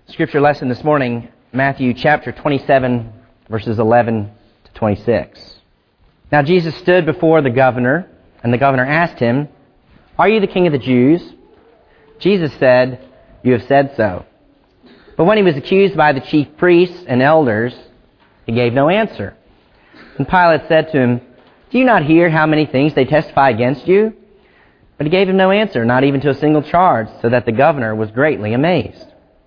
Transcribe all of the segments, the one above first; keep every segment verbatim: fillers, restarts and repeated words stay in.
Scripture lesson this morning, Matthew chapter twenty-seven, verses eleven to twenty-six. Now Jesus stood before the governor, and the governor asked him, "Are you the king of the Jews?" Jesus said, "You have said so." But when he was accused by the chief priests and elders, he gave no answer. And Pilate said to him, "Do you not hear how many things they testify against you?" But he gave him no answer, not even to a single charge, so that the governor was greatly amazed.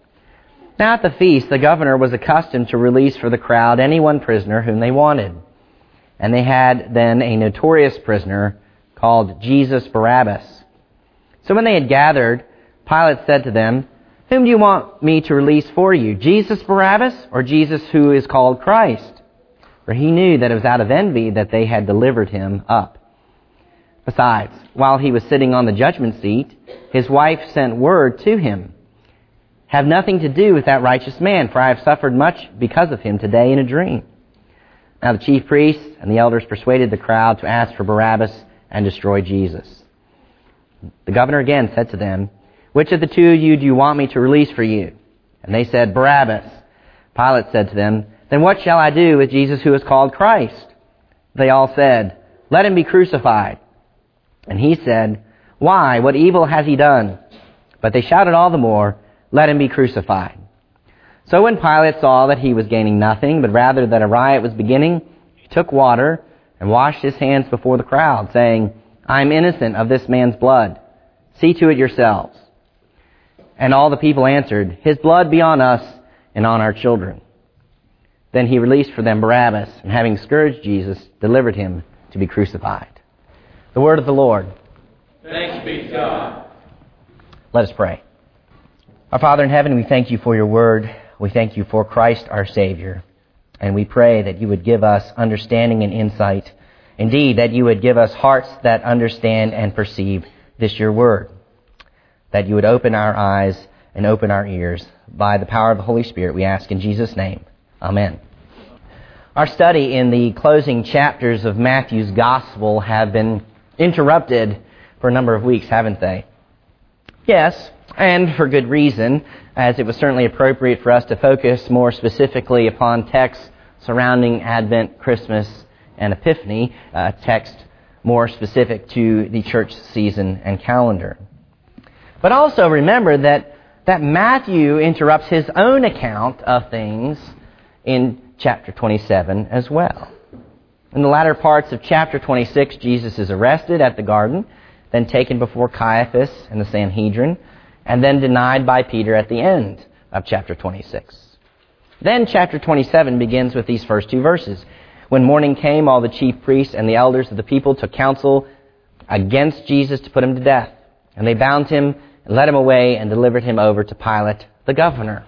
Now at the feast, the governor was accustomed to release for the crowd any one prisoner whom they wanted. And they had then a notorious prisoner called Jesus Barabbas. So when they had gathered, Pilate said to them, "Whom do you want me to release for you, Jesus Barabbas, or Jesus who is called Christ?" For he knew that it was out of envy that they had delivered him up. Besides, while he was sitting on the judgment seat, his wife sent word to him, "Have nothing to do with that righteous man, for I have suffered much because of him today in a dream." Now the chief priests and the elders persuaded the crowd to ask for Barabbas and destroy Jesus. The governor again said to them, "Which of the two of you do you want me to release for you?" And they said, "Barabbas." Pilate said to them, "Then what shall I do with Jesus who is called Christ?" They all said, "Let him be crucified." And he said, "Why? What evil has he done?" But they shouted all the more, "Let him be crucified." So when Pilate saw that he was gaining nothing, but rather that a riot was beginning, he took water and washed his hands before the crowd, saying, "I am innocent of this man's blood. See to it yourselves." And all the people answered, "His blood be on us and on our children." Then he released for them Barabbas, and having scourged Jesus, delivered him to be crucified. The word of the Lord. Thanks be to God. Let us pray. Our Father in heaven, we thank you for your word. We thank you for Christ our Savior. And we pray that you would give us understanding and insight. Indeed, that you would give us hearts that understand and perceive this your word. That you would open our eyes and open our ears. By the power of the Holy Spirit, we ask in Jesus' name. Amen. Our study in the closing chapters of Matthew's Gospel have been interrupted for a number of weeks, haven't they? Yes, and for good reason, as it was certainly appropriate for us to focus more specifically upon texts surrounding Advent, Christmas, and Epiphany, a text more specific to the church season and calendar. But also remember that, that Matthew interrupts his own account of things in chapter twenty-seven as well. In the latter parts of chapter twenty-six, Jesus is arrested at the garden, then taken before Caiaphas and the Sanhedrin, and then denied by Peter at the end of chapter twenty-six. Then chapter twenty-seven begins with these first two verses. When morning came, all the chief priests and the elders of the people took counsel against Jesus to put him to death. And they bound him and led him away and delivered him over to Pilate, the governor.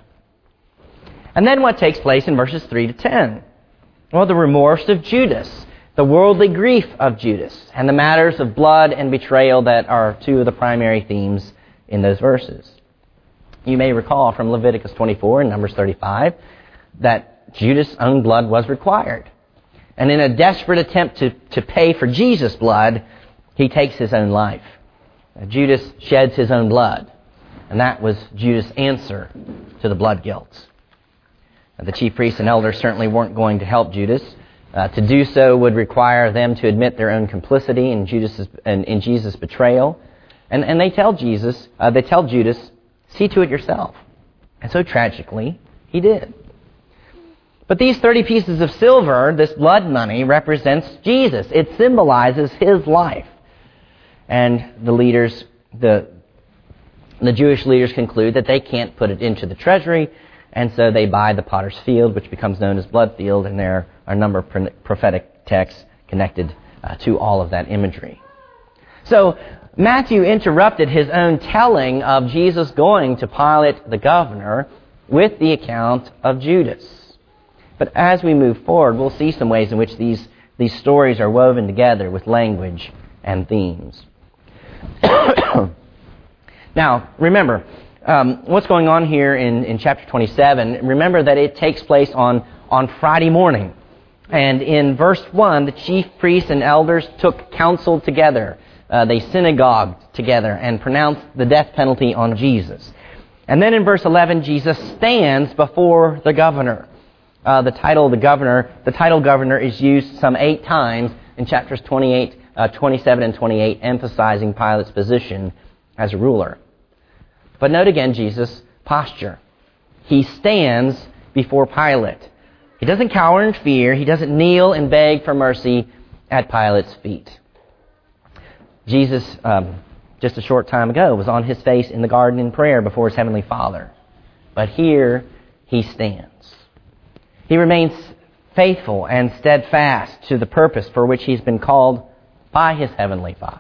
And then what takes place in verses three to ten? Well, the remorse of Judas, the worldly grief of Judas, and the matters of blood and betrayal that are two of the primary themes in those verses. You may recall from Leviticus twenty-four and Numbers thirty-five that Judas' own blood was required. And in a desperate attempt to, to pay for Jesus' blood, he takes his own life. Judas sheds his own blood. And that was Judas' answer to the blood guilt. The chief priests and elders certainly weren't going to help Judas. Uh, to do so would require them to admit their own complicity in Judas's in, in Jesus' betrayal, and and they tell Jesus, uh, they tell Judas, "See to it yourself." And so tragically, he did. But these thirty pieces of silver, this blood money, represents Jesus. It symbolizes his life, and the leaders, the the Jewish leaders, conclude that they can't put it into the treasury. And so they buy the potter's field, which becomes known as blood field, and there are a number of prophetic texts connected uh, to all of that imagery. So Matthew interrupted his own telling of Jesus going to Pilate the governor with the account of Judas. But as we move forward, we'll see some ways in which these, these stories are woven together with language and themes. Now, remember, Um, what's going on here in, in chapter twenty-seven, remember that it takes place on, on Friday morning. And in verse one, the chief priests and elders took counsel together. Uh, they synagogued together and pronounced the death penalty on Jesus. And then in verse eleven, Jesus stands before the governor. Uh, the title of the governor, the title governor is used some eight times in chapters twenty-eight, uh, twenty-seven and twenty-eight, emphasizing Pilate's position as a ruler. But note again Jesus' posture. He stands before Pilate. He doesn't cower in fear. He doesn't kneel and beg for mercy at Pilate's feet. Jesus, um, just a short time ago, was on his face in the garden in prayer before his heavenly Father. But here he stands. He remains faithful and steadfast to the purpose for which he's been called by his heavenly Father.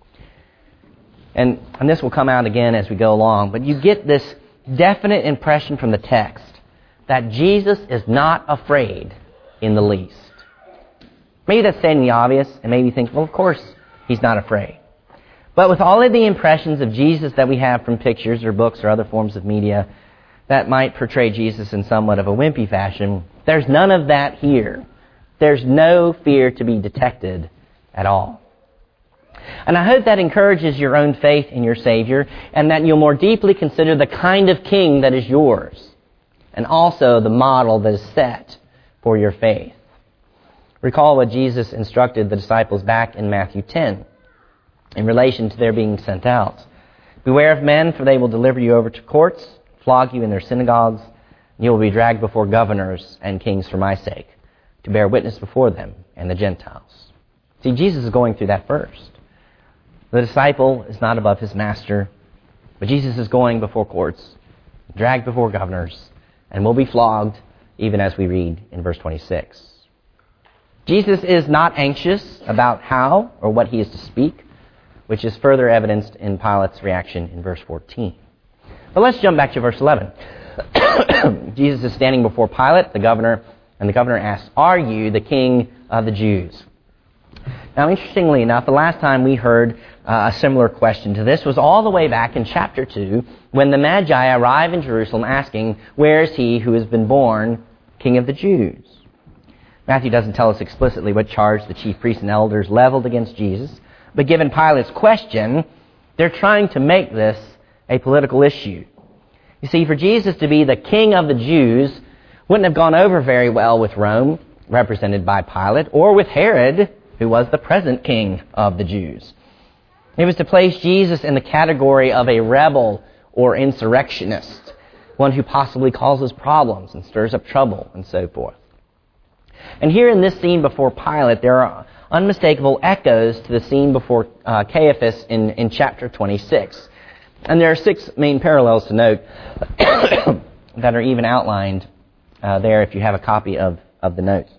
And, and this will come out again as we go along, but you get this definite impression from the text that Jesus is not afraid in the least. Maybe that's stating the obvious, and maybe you think, well, of course he's not afraid. But with all of the impressions of Jesus that we have from pictures or books or other forms of media that might portray Jesus in somewhat of a wimpy fashion, there's none of that here. There's no fear to be detected at all. And I hope that encourages your own faith in your Savior, and that you'll more deeply consider the kind of king that is yours, and also the model that is set for your faith. Recall what Jesus instructed the disciples back in Matthew ten in relation to their being sent out. Beware of men, for they will deliver you over to courts, flog you in their synagogues, and you will be dragged before governors and kings for my sake, to bear witness before them and the Gentiles. See, Jesus is going through that first. The disciple is not above his master, but Jesus is going before courts, dragged before governors, and will be flogged, even as we read in verse twenty-six. Jesus is not anxious about how or what he is to speak, which is further evidenced in Pilate's reaction in verse fourteen. But let's jump back to verse eleven. Jesus is standing before Pilate, the governor, and the governor asks, "Are you the king of the Jews?" Now, interestingly enough, the last time we heard uh, a similar question to this was all the way back in chapter two, when the Magi arrive in Jerusalem asking, "Where is he who has been born King of the Jews?" Matthew doesn't tell us explicitly what charge the chief priests and elders leveled against Jesus, but given Pilate's question, they're trying to make this a political issue. You see, for Jesus to be the King of the Jews wouldn't have gone over very well with Rome, represented by Pilate, or with Herod, who was the present king of the Jews. It was to place Jesus in the category of a rebel or insurrectionist, one who possibly causes problems and stirs up trouble and so forth. And here in this scene before Pilate, there are unmistakable echoes to the scene before uh, Caiaphas in, in chapter twenty-six. And there are six main parallels to note that are even outlined uh, there if you have a copy of, of the notes.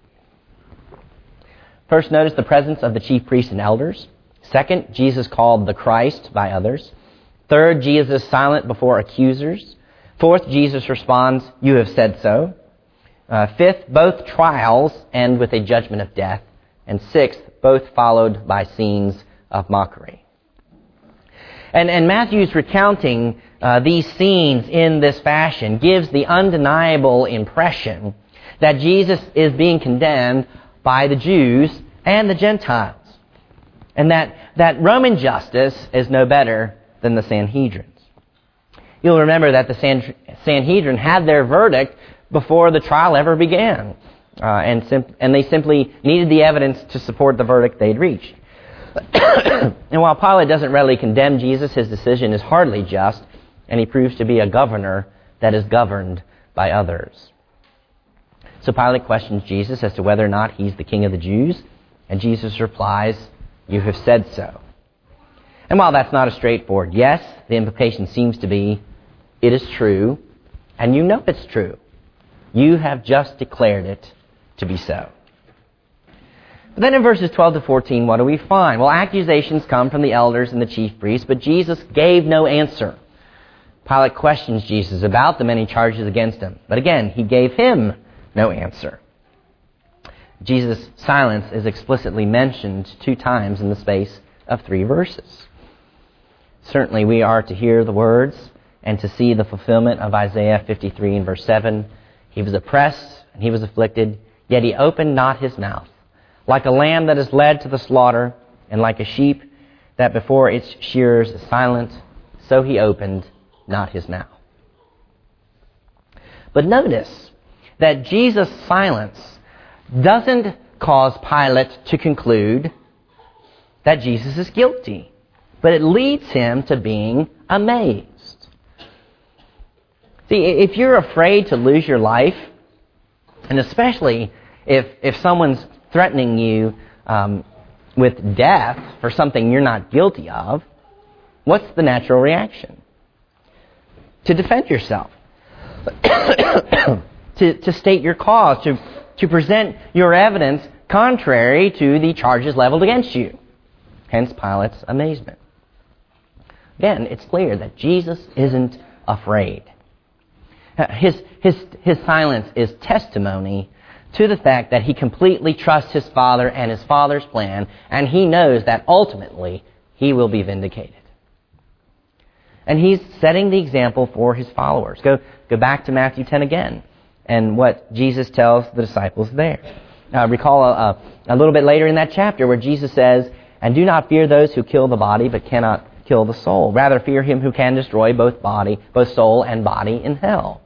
First, notice the presence of the chief priests and elders. Second, Jesus called the Christ by others. Third, Jesus silent before accusers. Fourth, Jesus responds, "You have said so." Uh, fifth, both trials end with a judgment of death. And sixth, both followed by scenes of mockery. And, and Matthew's recounting uh, these scenes in this fashion gives the undeniable impression that Jesus is being condemned by the Jews and the Gentiles. And that, that Roman justice is no better than the Sanhedrin's. You'll remember that the San, Sanhedrin had their verdict before the trial ever began. Uh, and, sim- and they simply needed the evidence to support the verdict they'd reached. And while Pilate doesn't readily condemn Jesus, his decision is hardly just, and he proves to be a governor that is governed by others. So Pilate questions Jesus as to whether or not he's the king of the Jews, and Jesus replies, "You have said so." And while that's not a straightforward yes, the implication seems to be, it is true, and you know it's true. You have just declared it to be so. But then in verses twelve to fourteen, what do we find? Well, accusations come from the elders and the chief priests, but Jesus gave no answer. Pilate questions Jesus about the many charges against him. But again, he gave him no answer. Jesus' silence is explicitly mentioned two times in the space of three verses. Certainly we are to hear the words and to see the fulfillment of Isaiah fifty-three and verse seven. He was oppressed and he was afflicted, yet he opened not his mouth. Like a lamb that is led to the slaughter, and like a sheep that before its shearers is silent, so he opened not his mouth. But notice that Jesus' silence doesn't cause Pilate to conclude that Jesus is guilty, but it leads him to being amazed. See, if you're afraid to lose your life, and especially if if someone's threatening you um, with death for something you're not guilty of, what's the natural reaction? To defend yourself. to, to state your cause, to, to present your evidence contrary to the charges leveled against you. Hence Pilate's amazement. Again, it's clear that Jesus isn't afraid. His, his, his silence is testimony to the fact that he completely trusts his Father and his Father's plan, and he knows that ultimately he will be vindicated. And he's setting the example for his followers. Go, go back to Matthew ten again, and what Jesus tells the disciples there. Uh, recall a, a little bit later in that chapter where Jesus says, "And do not fear those who kill the body, but cannot kill the soul. Rather fear him who can destroy both body, both soul and body in hell."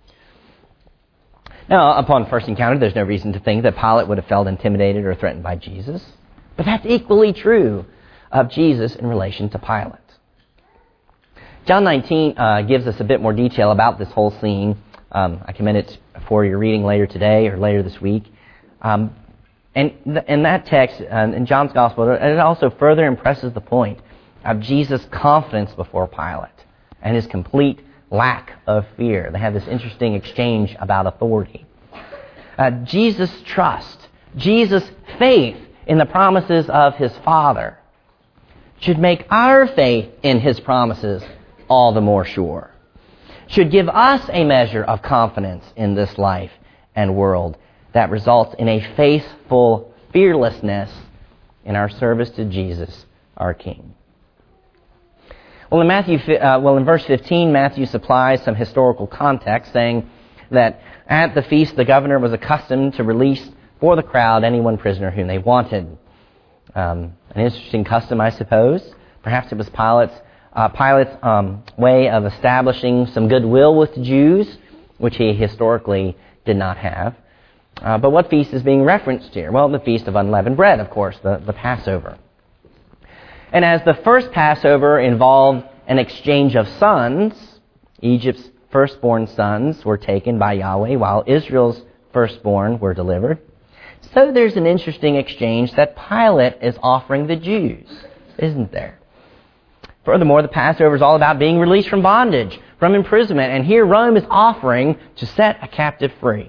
Now, upon first encounter, there's no reason to think that Pilate would have felt intimidated or threatened by Jesus. But that's equally true of Jesus in relation to Pilate. John nineteen uh, gives us a bit more detail about this whole scene. Um, I commend it for your reading later today or later this week. Um, and th- in that text, uh, in John's Gospel, it also further impresses the point of Jesus' confidence before Pilate and his complete lack of fear. They have this interesting exchange about authority. Uh, Jesus' trust, Jesus' faith in the promises of his Father should make our faith in his promises all the more sure. Should give us a measure of confidence in this life and world that results in a faithful fearlessness in our service to Jesus, our King. Well, in Matthew, uh, well, in verse fifteen, Matthew supplies some historical context, saying that at the feast, the governor was accustomed to release for the crowd any one prisoner whom they wanted. Um, an interesting custom, I suppose. Perhaps it was Pilate's, uh, Pilate's um, way of establishing some goodwill with the Jews, which he historically did not have. Uh, but what feast is being referenced here? Well, the Feast of Unleavened Bread, of course, the, the Passover. And as the first Passover involved an exchange of sons, Egypt's firstborn sons were taken by Yahweh, while Israel's firstborn were delivered. So there's an interesting exchange that Pilate is offering the Jews, isn't there? Furthermore, the Passover is all about being released from bondage, from imprisonment, and here Rome is offering to set a captive free.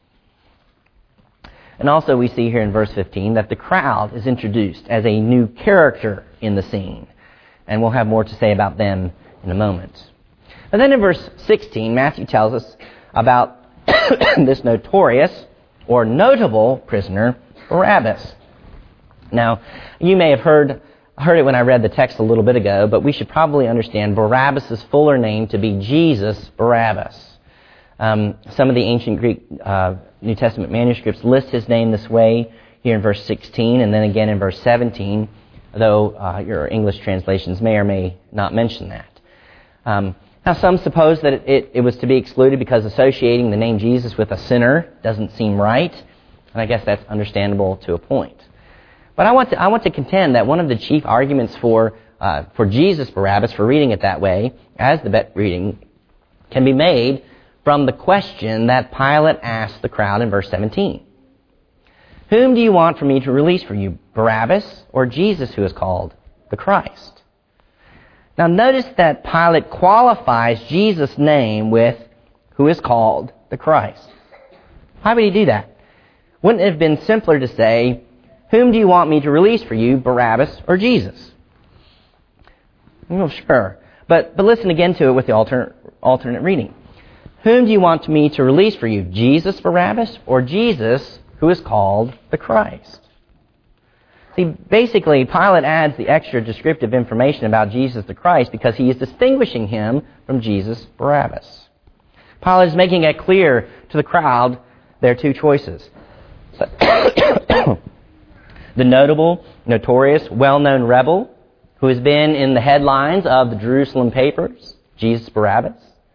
And also we see here in verse fifteen that the crowd is introduced as a new character in the scene. And we'll have more to say about them in a moment. And then in verse sixteen, Matthew tells us about this notorious or notable prisoner, Barabbas. Now, you may have heard heard it when I read the text a little bit ago, but we should probably understand Barabbas' fuller name to be Jesus Barabbas. Um, some of the ancient Greek uh, New Testament manuscripts list his name this way here in verse sixteen and then again in verse seventeen, though uh, your English translations may or may not mention that. Um, now, some suppose that it, it, it was to be excluded because associating the name Jesus with a sinner doesn't seem right, and I guess that's understandable to a point. But I want to I want to contend that one of the chief arguments for uh, for Jesus Barabbas, for reading it that way, as the bet reading, can be made from the question that Pilate asked the crowd in verse seventeen. Whom do you want for me to release for you, Barabbas or Jesus, who is called the Christ? Now notice that Pilate qualifies Jesus' name with who is called the Christ. Why would he do that? Wouldn't it have been simpler to say, whom do you want me to release for you, Barabbas or Jesus? Well, sure. But, but listen again to it with the alternate, alternate reading. Whom do you want me to release for you, Jesus Barabbas or Jesus, who is called the Christ? See, basically, Pilate adds the extra descriptive information about Jesus the Christ because he is distinguishing him from Jesus Barabbas. Pilate is making it clear to the crowd their two choices. The notable, notorious, well-known rebel who has been in the headlines of the Jerusalem papers, Jesus Barabbas,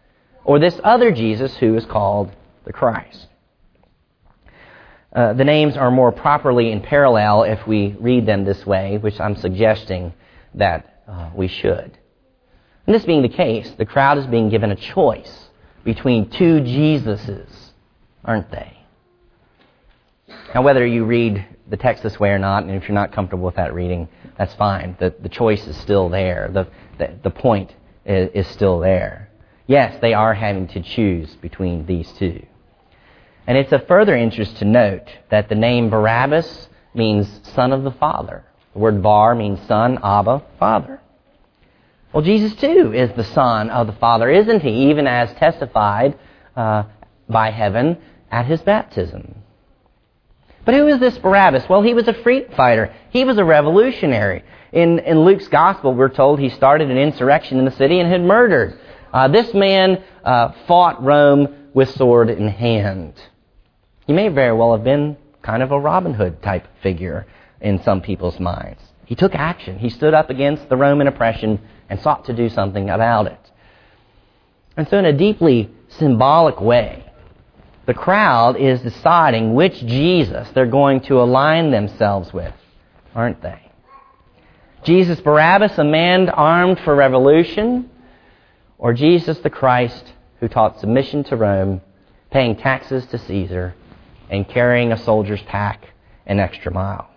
or this other Jesus who is called the Christ. Uh, the names are more properly in parallel if we read them this way, which I'm suggesting that uh, we should. And this being the case, the crowd is being given a choice between two Jesuses, aren't they? Now, whether you read the text this way or not, and if you're not comfortable with that reading, that's fine. The, the choice is still there. The, the, the point is, is still there. Yes, they are having to choose between these two. And it's of further interest to note that the name Barabbas means son of the Father. The word Bar means son, Abba, Father. Well, Jesus too is the Son of the Father, isn't he? Even as testified uh, by heaven at his baptism. But who is this Barabbas? Well, he was a freedom fighter. He was a revolutionary. In, in Luke's Gospel, we're told he started an insurrection in the city and had murdered. Uh, this man uh, fought Rome with sword in hand. He may very well have been kind of a Robin Hood type figure in some people's minds. He took action. He stood up against the Roman oppression and sought to do something about it. And so in a deeply symbolic way, the crowd is deciding which Jesus they're going to align themselves with, aren't they? Jesus Barabbas, a man armed for revolution, or Jesus the Christ who taught submission to Rome, paying taxes to Caesar, and carrying a soldier's pack an extra mile?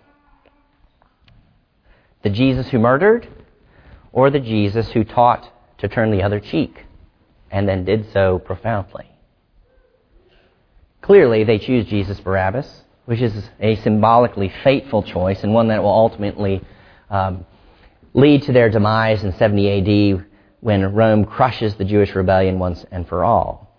The Jesus who murdered, or the Jesus who taught to turn the other cheek, and then did so profoundly? Clearly, they choose Jesus Barabbas, which is a symbolically fateful choice, and one that will ultimately um, lead to their demise in seventy A D when Rome crushes the Jewish rebellion once and for all.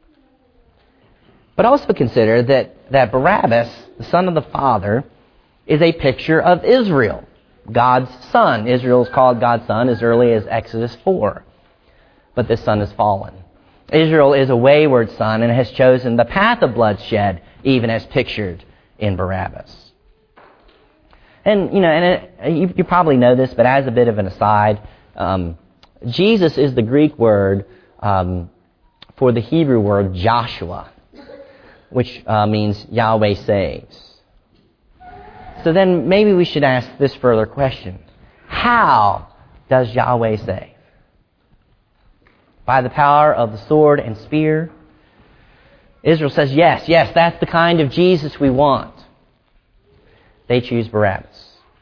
But also consider that, that Barabbas, the son of the Father, is a picture of Israel, God's son. Israel is called God's son as early as Exodus four. But this son has fallen. Israel is a wayward son and has chosen the path of bloodshed, even as pictured in Barabbas. And, you know, and it, you, you probably know this, but as a bit of an aside, um, Jesus is the Greek word um, for the Hebrew word Joshua, which uh, means Yahweh saves. So then maybe we should ask this further question. How does Yahweh save? By the power of the sword and spear? Israel says, yes, yes, that's the kind of Jesus we want. They choose Barabbas.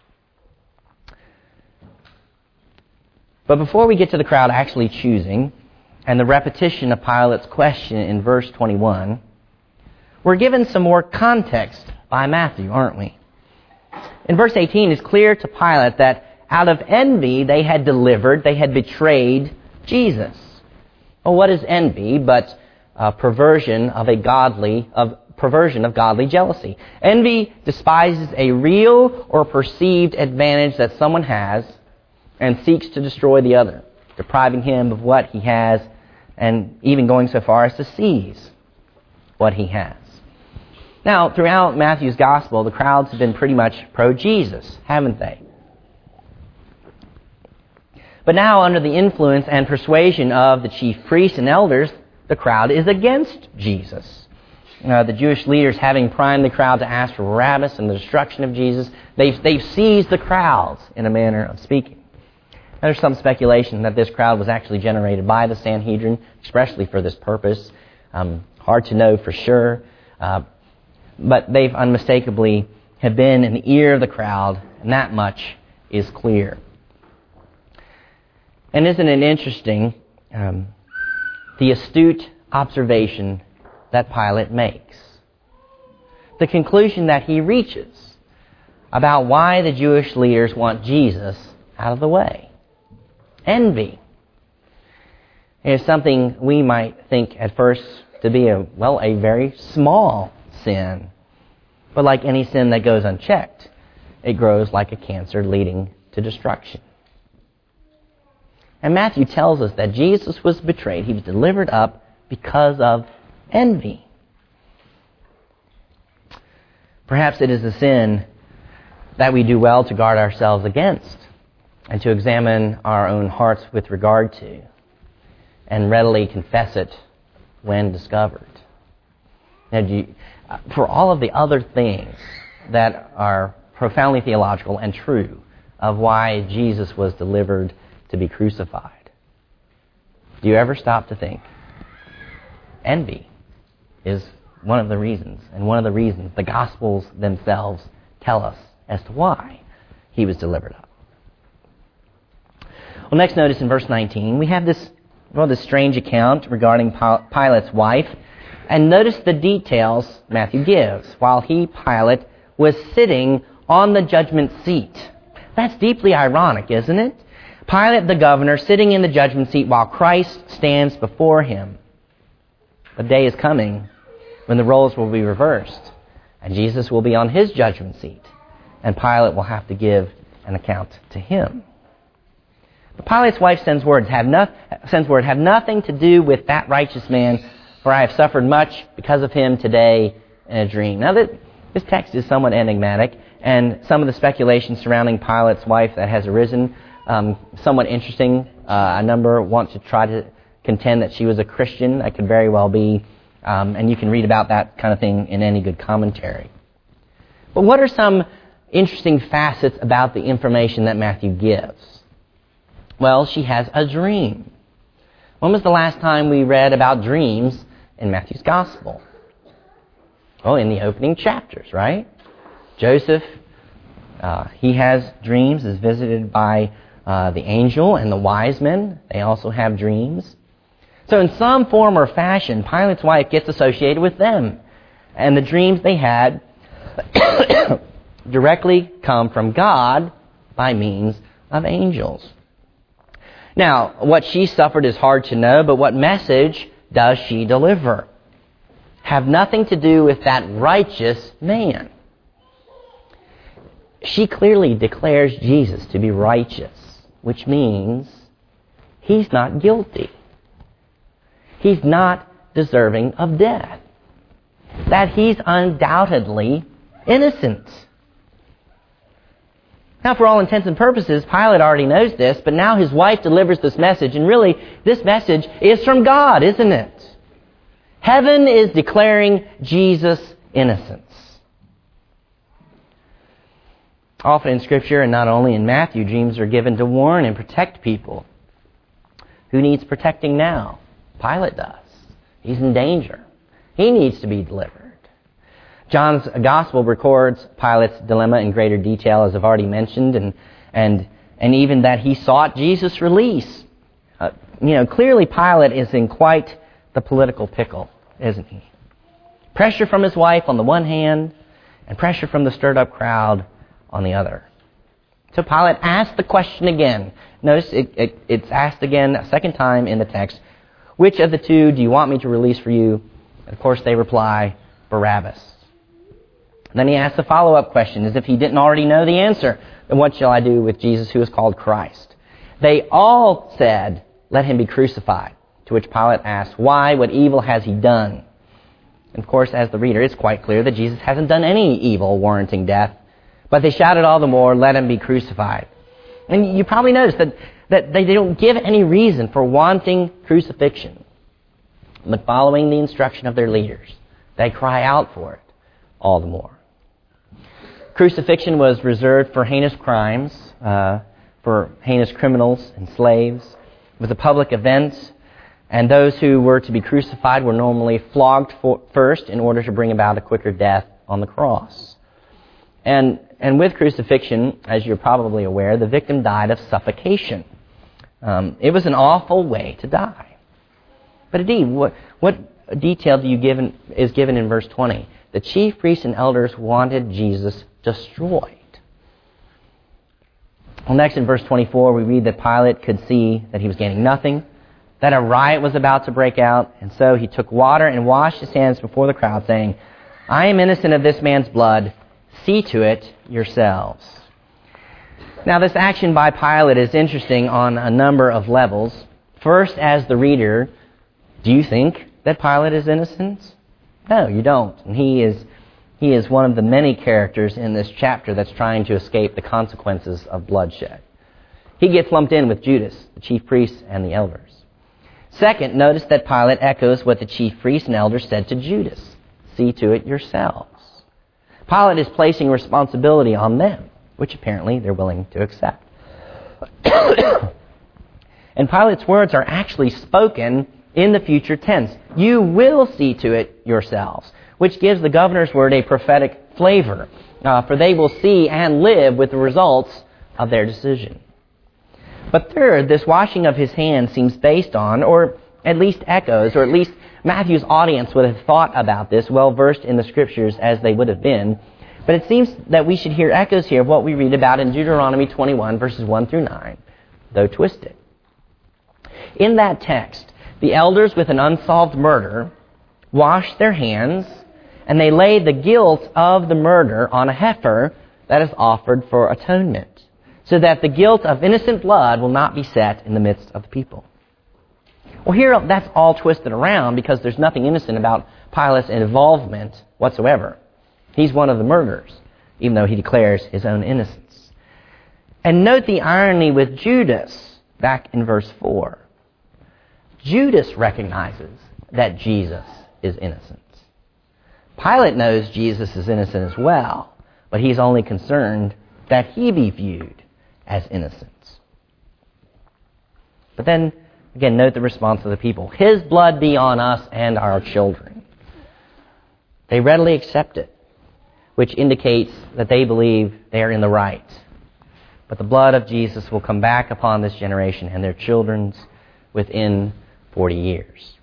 But before we get to the crowd actually choosing, and the repetition of Pilate's question in verse twenty-one, we're given some more context by Matthew, aren't we? In verse eighteen, it's clear to Pilate that out of envy they had delivered, they had betrayed Jesus. Well, what is envy but uh, perversion of a godly, of perversion of godly jealousy? Envy despises a real or perceived advantage that someone has and seeks to destroy the other, depriving him of what he has and even going so far as to seize what he has. Now, throughout Matthew's Gospel, the crowds have been pretty much pro-Jesus, haven't they? But now, under the influence and persuasion of the chief priests and elders, the crowd is against Jesus. Uh, the Jewish leaders, having primed the crowd to ask for Barabbas and the destruction of Jesus, they've, they've seized the crowds, in a manner of speaking. Now, there's some speculation that this crowd was actually generated by the Sanhedrin, expressly for this purpose. Um, hard to know for sure. Uh, but they've unmistakably have been in the ear of the crowd, and that much is clear. And isn't it interesting, um, the astute observation that Pilate makes? The conclusion that he reaches about why the Jewish leaders want Jesus out of the way. Envy. It is something we might think at first to be a, well, a very small sin. But like any sin that goes unchecked, it grows like a cancer leading to destruction. And Matthew tells us that Jesus was betrayed. He was delivered up because of envy. Perhaps it is a sin that we do well to guard ourselves against and to examine our own hearts with regard to and readily confess it when discovered. Now, do you, for all of the other things that are profoundly theological and true of why Jesus was delivered to be crucified, do you ever stop to think? Envy is one of the reasons, and one of the reasons the Gospels themselves tell us as to why he was delivered up. Well, next notice in verse nineteen, we have this, well, this strange account regarding Pilate's wife. And notice the details Matthew gives. While he, Pilate, was sitting on the judgment seat. That's deeply ironic, isn't it? Pilate, the governor, sitting in the judgment seat while Christ stands before him. The day is coming when the roles will be reversed, and Jesus will be on his judgment seat, and Pilate will have to give an account to him. But Pilate's wife sends word, have no, sends word, have nothing to do with that righteous man, for I have suffered much because of him today in a dream. Now, that, this text is somewhat enigmatic, and some of the speculation surrounding Pilate's wife that has arisen, um, somewhat interesting. Uh, a number want to try to contend that she was a Christian. That could very well be, um, and you can read about that kind of thing in any good commentary. But what are some interesting facets about the information that Matthew gives? Well, she has a dream. When was the last time we read about dreams in Matthew's Gospel? Well, in the opening chapters, right? Joseph, uh, he has dreams, is visited by uh, the angel and the wise men. They also have dreams. So in some form or fashion, Pilate's wife gets associated with them. And the dreams they had directly come from God by means of angels. Now, what she suffered is hard to know, but what message does she deliver? Have nothing to do with that righteous man. She clearly declares Jesus to be righteous, which means he's not guilty. He's not deserving of death. That he's undoubtedly innocent. Now, for all intents and purposes, Pilate already knows this, but now his wife delivers this message, and really, this message is from God, isn't it? Heaven is declaring Jesus' innocence. Often in Scripture, and not only in Matthew, dreams are given to warn and protect people. Who needs protecting now? Pilate does. He's in danger. He needs to be delivered. John's Gospel records Pilate's dilemma in greater detail, as I've already mentioned, and and and even that he sought Jesus' release. Uh, you know, clearly Pilate is in quite the political pickle, isn't he? Pressure from his wife on the one hand, and pressure from the stirred-up crowd on the other. So Pilate asked the question again. Notice it, it, it's asked again a second time in the text. Which of the two do you want me to release for you? And of course they reply, Barabbas. Then he asks a follow-up question, as if he didn't already know the answer. Then what shall I do with Jesus who is called Christ? They all said, let him be crucified. To which Pilate asked, why? What evil has he done? And of course, as the reader, it's quite clear that Jesus hasn't done any evil warranting death. But they shouted all the more, let him be crucified. And you probably noticed that, that they don't give any reason for wanting crucifixion. But following the instruction of their leaders, they cry out for it all the more. Crucifixion was reserved for heinous crimes, uh, for heinous criminals and slaves. It was a public event, and those who were to be crucified were normally flogged for, first in order to bring about a quicker death on the cross. And and with crucifixion, as you're probably aware, the victim died of suffocation. Um, it was an awful way to die. But indeed, what what detail do you given is given in verse twenty? The chief priests and elders wanted Jesus destroyed. Well, next in verse twenty-four, we read that Pilate could see that he was gaining nothing, that a riot was about to break out, and so he took water and washed his hands before the crowd, saying, I am innocent of this man's blood. See to it yourselves. Now, this action by Pilate is interesting on a number of levels. First, as the reader, do you think that Pilate is innocent? No, you don't. And he is he is one of the many characters in this chapter that's trying to escape the consequences of bloodshed. He gets lumped in with Judas, the chief priests, and the elders. Second, notice that Pilate echoes what the chief priests and elders said to Judas. See to it yourselves. Pilate is placing responsibility on them, which apparently they're willing to accept. And Pilate's words are actually spoken in the future tense. You will see to it yourselves, which gives the governor's word a prophetic flavor, uh, for they will see and live with the results of their decision. But third, this washing of his hands seems based on, or at least echoes, or at least Matthew's audience would have thought about this, well-versed in the Scriptures as they would have been. But it seems that we should hear echoes here of what we read about in Deuteronomy twenty-one, verses one through nine, though twisted. In that text, the elders with an unsolved murder washed their hands, and they laid the guilt of the murder on a heifer that is offered for atonement, so that the guilt of innocent blood will not be set in the midst of the people. Well, here that's all twisted around because there's nothing innocent about Pilate's involvement whatsoever. He's one of the murderers, even though he declares his own innocence. And note the irony with Judas back in verse four. Judas recognizes that Jesus is innocent. Pilate knows Jesus is innocent as well, but he's only concerned that he be viewed as innocent. But then, again, note the response of the people. His blood be on us and our children. They readily accept it, which indicates that they believe they are in the right. But the blood of Jesus will come back upon this generation and their children's within forty years.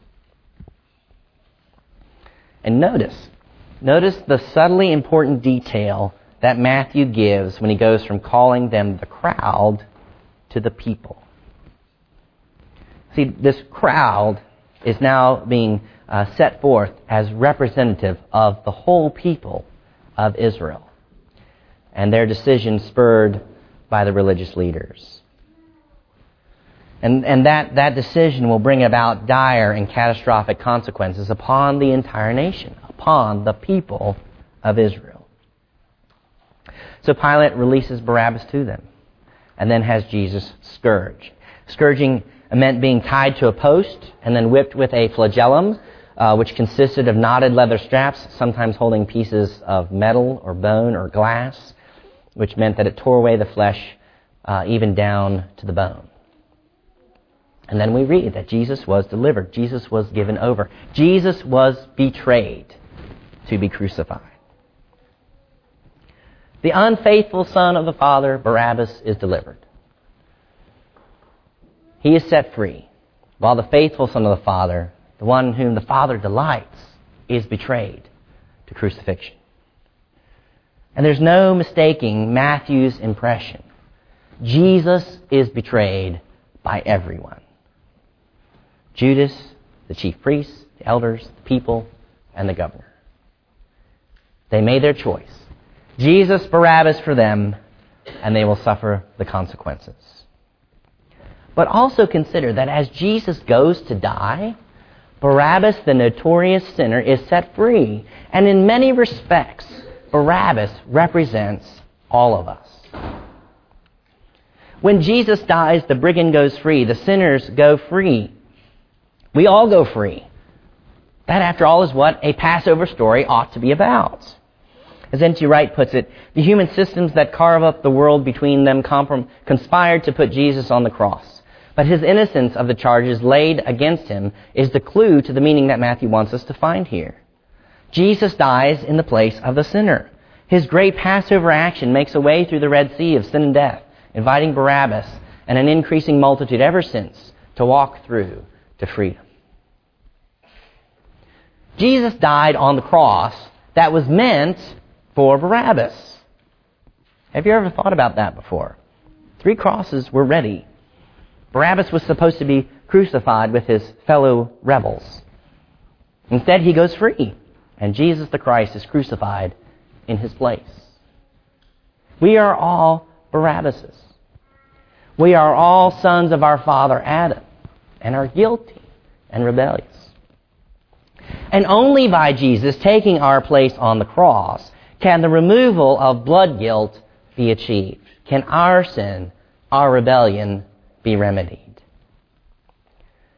And notice, notice the subtly important detail that Matthew gives when he goes from calling them the crowd to the people. See, this crowd is now being uh, set forth as representative of the whole people of Israel, and their decision spurred by the religious leaders. And, and that, that decision will bring about dire and catastrophic consequences upon the entire nation, upon the people of Israel. So Pilate releases Barabbas to them, and then has Jesus scourged. Scourging meant being tied to a post and then whipped with a flagellum, uh, which consisted of knotted leather straps, sometimes holding pieces of metal or bone or glass, which meant that it tore away the flesh uh, even down to the bone. And then we read that Jesus was delivered. Jesus was given over. Jesus was betrayed to be crucified. The unfaithful son of the Father, Barabbas, is delivered. He is set free, while the faithful son of the Father, the one in whom the Father delights, is betrayed to crucifixion. And there's no mistaking Matthew's impression. Jesus is betrayed by everyone. Judas, the chief priests, the elders, the people, and the governor. They made their choice. Jesus, Barabbas for them, and they will suffer the consequences. But also consider that as Jesus goes to die, Barabbas, the notorious sinner, is set free. And in many respects, Barabbas represents all of us. When Jesus dies, the brigand goes free. The sinners go free. We all go free. That, after all, is what a Passover story ought to be about. As N T Wright puts it, the human systems that carve up the world between them comprom- conspired to put Jesus on the cross. But his innocence of the charges laid against him is the clue to the meaning that Matthew wants us to find here. Jesus dies in the place of the sinner. His great Passover action makes a way through the Red Sea of sin and death, inviting Barabbas and an increasing multitude ever since to walk through to freedom. Jesus died on the cross that was meant for Barabbas. Have you ever thought about that before? Three crosses were ready. Barabbas was supposed to be crucified with his fellow rebels. Instead, he goes free, and Jesus the Christ is crucified in his place. We are all Barabbases. We are all sons of our father Adam, and are guilty and rebellious. And only by Jesus taking our place on the cross can the removal of blood guilt be achieved. Can our sin, our rebellion, be remedied.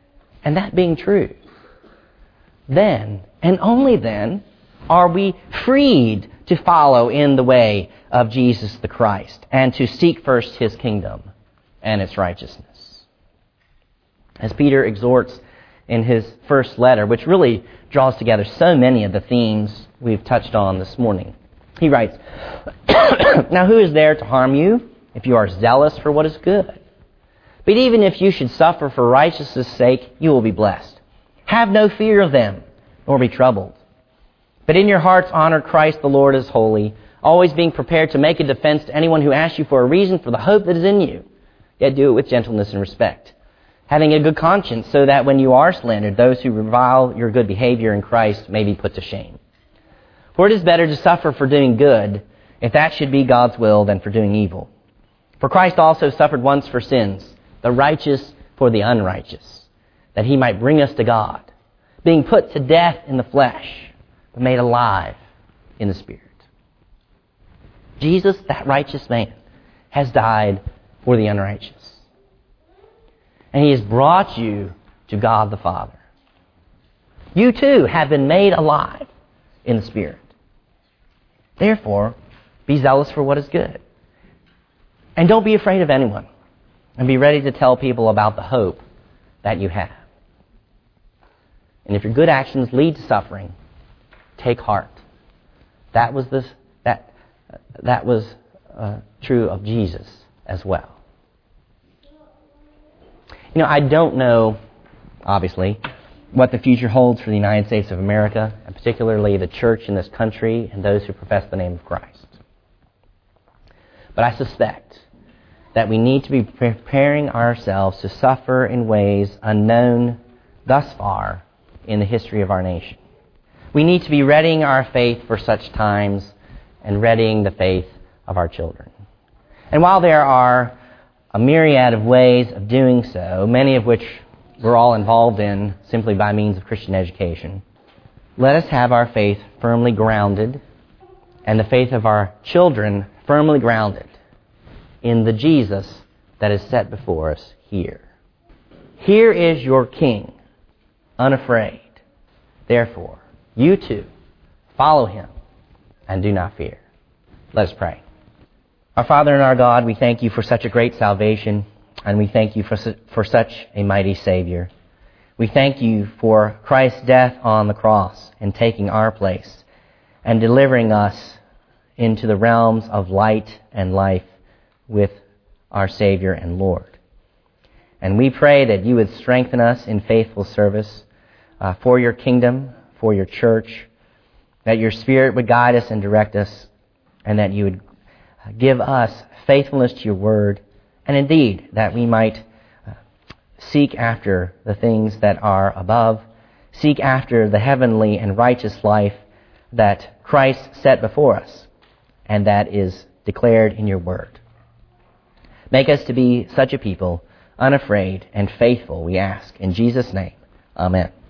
And that being true, then, and only then, are we freed to follow in the way of Jesus the Christ and to seek first His kingdom and its righteousness. As Peter exhorts in his first letter, which really draws together so many of the themes we've touched on this morning, he writes, "Now who is there to harm you if you are zealous for what is good? But even if you should suffer for righteousness' sake, you will be blessed. Have no fear of them, nor be troubled. But in your hearts honor Christ the Lord as holy, always being prepared to make a defense to anyone who asks you for a reason for the hope that is in you. Yet do it with gentleness and respect, having a good conscience, so that when you are slandered, those who revile your good behavior in Christ may be put to shame. For it is better to suffer for doing good, if that should be God's will, than for doing evil. For Christ also suffered once for sins, the righteous for the unrighteous, that He might bring us to God, being put to death in the flesh, but made alive in the Spirit." Jesus, that righteous man, has died for the unrighteous. And He has brought you to God the Father. You too have been made alive in the Spirit. Therefore, be zealous for what is good. And don't be afraid of anyone. And be ready to tell people about the hope that you have. And if your good actions lead to suffering, take heart. That was this. That that was uh, true of Jesus as well. You know, I don't know, obviously, what the future holds for the United States of America, and particularly the church in this country and those who profess the name of Christ. But I suspect that we need to be preparing ourselves to suffer in ways unknown thus far in the history of our nation. We need to be readying our faith for such times and readying the faith of our children. And while there are a myriad of ways of doing so, many of which we're all involved in simply by means of Christian education, let us have our faith firmly grounded and the faith of our children firmly grounded in the Jesus that is set before us here. Here is your King, unafraid. Therefore, you too, follow Him and do not fear. Let us pray. Our Father and our God, we thank You for such a great salvation, and we thank You for, su- for such a mighty Savior. We thank You for Christ's death on the cross and taking our place and delivering us into the realms of light and life with our Savior and Lord. And we pray that You would strengthen us in faithful service uh, for Your kingdom, for Your church, that Your Spirit would guide us and direct us, and that You would give us faithfulness to Your word, and indeed that we might uh, seek after the things that are above, seek after the heavenly and righteous life that Christ set before us, and that is declared in Your word. Make us to be such a people, unafraid and faithful, we ask. In Jesus' name, amen.